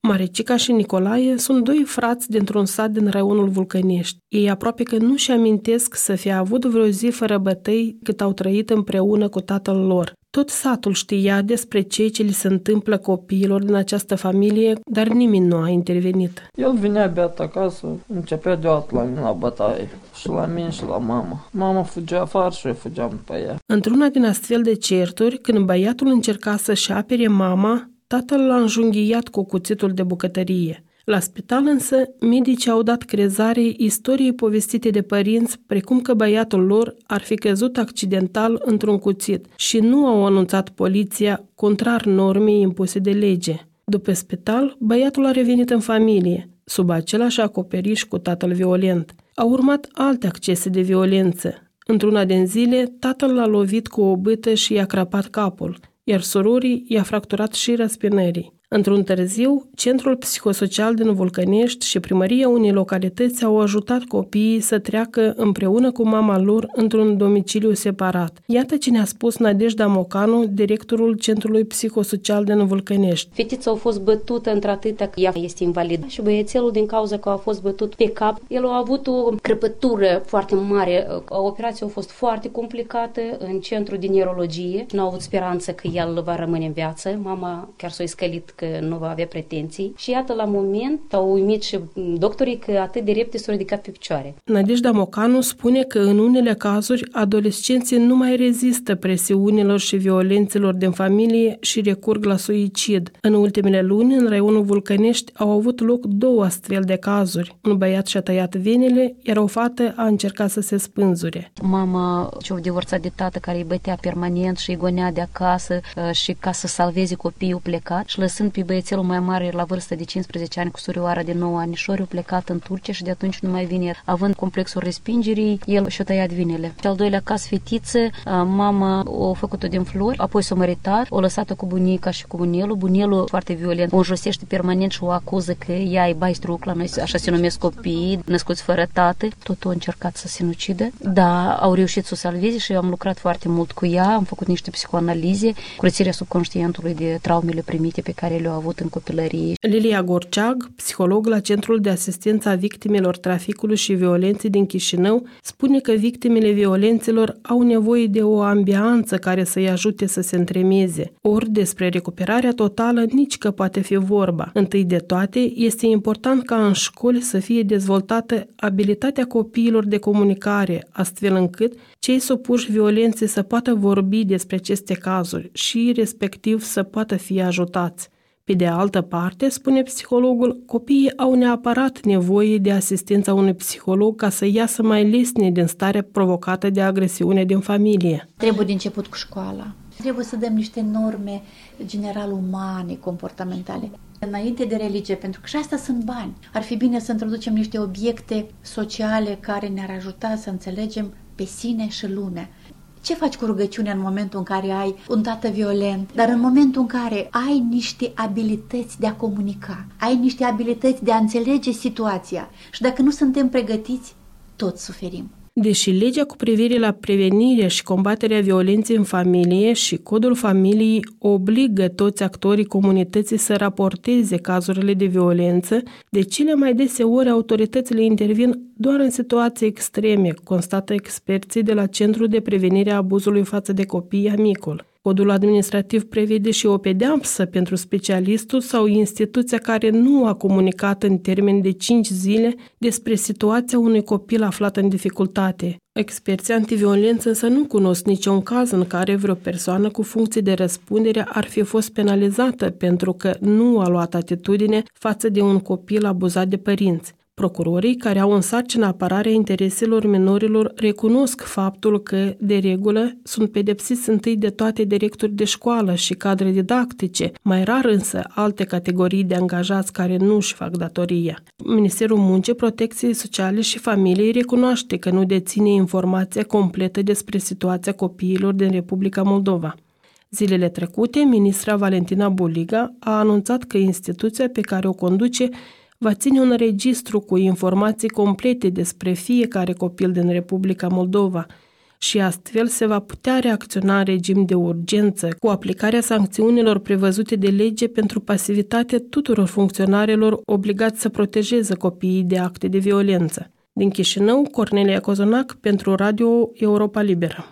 Maricica și Nicolae sunt doi frați dintr-un sat din raionul Vulcănești. Ei aproape că nu-și amintesc să fie avut vreo zi fără bătăi cât au trăit împreună cu tatăl lor. Tot satul știa despre ceea ce li se întâmplă copiilor din această familie, dar nimeni nu a intervenit. El vinea beat acasă, începea deodată la mine la bătaie, și la mine și la mama. Mama fugea afară și eu fugeam după ea. Într-una din astfel de certuri, când băiatul încerca să-și apere mama, tatăl l-a înjunghiat cu cuțitul de bucătărie. La spital însă, medicii au dat crezare istoriei povestite de părinți, precum că băiatul lor ar fi căzut accidental într-un cuțit și nu au anunțat poliția, contrar normei impuse de lege. După spital, băiatul a revenit în familie, sub același acoperiș cu tatăl violent. Au urmat alte accese de violență. Într-una din zile, tatăl l-a lovit cu o bâtă și i-a crăpat capul, iar surorii i-a fracturat și răspinării. Într-un târziu, Centrul Psihosocial din Vulcănești și primăria unei localități au ajutat copiii să treacă împreună cu mama lor într-un domiciliu separat. Iată ce ne-a spus Nadejda Mocanu, directorul Centrului Psihosocial din Vulcănești. Fetița a fost bătută într-atâta că ea este invalidă și băiețelul, din cauza că a fost bătut pe cap, el a avut o crăpătură foarte mare. Operația a fost foarte complicată în centru de neurologie. Nu a avut speranță că el va rămâne în viață. Mama chiar s-a iscălit că nu va avea pretenții. Și iată, la moment, au uimit și doctorii că atât de repede s-au ridicat pe picioare. Nadejda Mocanu spune că în unele cazuri adolescenții nu mai rezistă presiunilor și violențelor din familie și recurg la suicid. În ultimele luni, în raionul Vulcănești, au avut loc 2 astfel de cazuri. Un băiat și-a tăiat venele, iar o fată a încercat să se spânzure. Mama ce-o divorțat de tată care îi bătea permanent și îi gonea de acasă și ca să salveze copiii, plecat și lăsând pe băiețelul mai mare la vârstă de 15 ani cu surioara de 9 anișori, a plecat în Turcia și de atunci nu mai vine. Având complexul respingerii, el și-a tăiat vinele. Și al doilea caz, fetiță, mama a făcut-o din flori, apoi s-a măritat, o lăsat-o cu bunica și cu bunelul. Bunelul foarte violent, o înjosește permanent și o acuză că ea e baistruc, la noi așa se numesc copiii, născuți fără tată. Tot a încercat să se sinucidă. Da, au reușit să o salveze și am lucrat foarte mult cu ea, am făcut niște psihoanalize, curățirea subconștientului de traumele primite pe care le-au avut în copilărie. Lilia Gorceag, psiholog la Centrul de Asistență a Victimelor Traficului și Violenței din Chișinău, spune că victimele violențelor au nevoie de o ambianță care să-i ajute să se întremeze. Ori despre recuperarea totală nici că poate fi vorba. Întâi de toate, este important ca în școli să fie dezvoltată abilitatea copiilor de comunicare, astfel încât cei supuși violenței să poată vorbi despre aceste cazuri și, respectiv, să poată fi ajutați. Pe de altă parte, spune psihologul, copiii au neapărat nevoie de asistența unui psiholog ca să iasă mai lesne din starea provocată de agresiune din familie. Trebuie de început cu școala. Trebuie să dăm niște norme general umane, comportamentale. Înainte de religie, pentru că și asta sunt bani. Ar fi bine să introducem niște obiecte sociale care ne-ar ajuta să înțelegem pe sine și lumea. Ce faci cu rugăciunea în momentul în care ai un tată violent, dar în momentul în care ai niște abilități de a comunica, ai niște abilități de a înțelege situația și dacă nu suntem pregătiți, toți suferim. Deși legea cu privire la prevenirea și combaterea violenței în familie și codul familiei obligă toți actorii comunității să raporteze cazurile de violență, de cele mai deseori autoritățile intervin doar în situații extreme, constată experții de la Centrul de Prevenire a Abuzului față de copii Amicul. Codul administrativ prevede și o pedeapsă pentru specialistul sau instituția care nu a comunicat în termen de 5 zile despre situația unui copil aflat în dificultate. Experții antiviolență însă nu cunosc niciun caz în care vreo persoană cu funcție de răspundere ar fi fost penalizată pentru că nu a luat atitudine față de un copil abuzat de părinți. Procurorii care au în sarcină apărarea intereselor minorilor recunosc faptul că, de regulă, sunt pedepsiți întâi de toate directori de școală și cadre didactice, mai rar însă alte categorii de angajați care nu își fac datoria. Ministerul Muncii, Protecției Sociale și Familiei recunoaște că nu deține informația completă despre situația copiilor din Republica Moldova. Zilele trecute, ministra Valentina Buliga a anunțat că instituția pe care o conduce va ține un registru cu informații complete despre fiecare copil din Republica Moldova și astfel se va putea reacționa în regim de urgență cu aplicarea sancțiunilor prevăzute de lege pentru pasivitate tuturor funcționarilor obligați să protejeze copiii de acte de violență. Din Chișinău, Cornelia Cozonac pentru Radio Europa Liberă.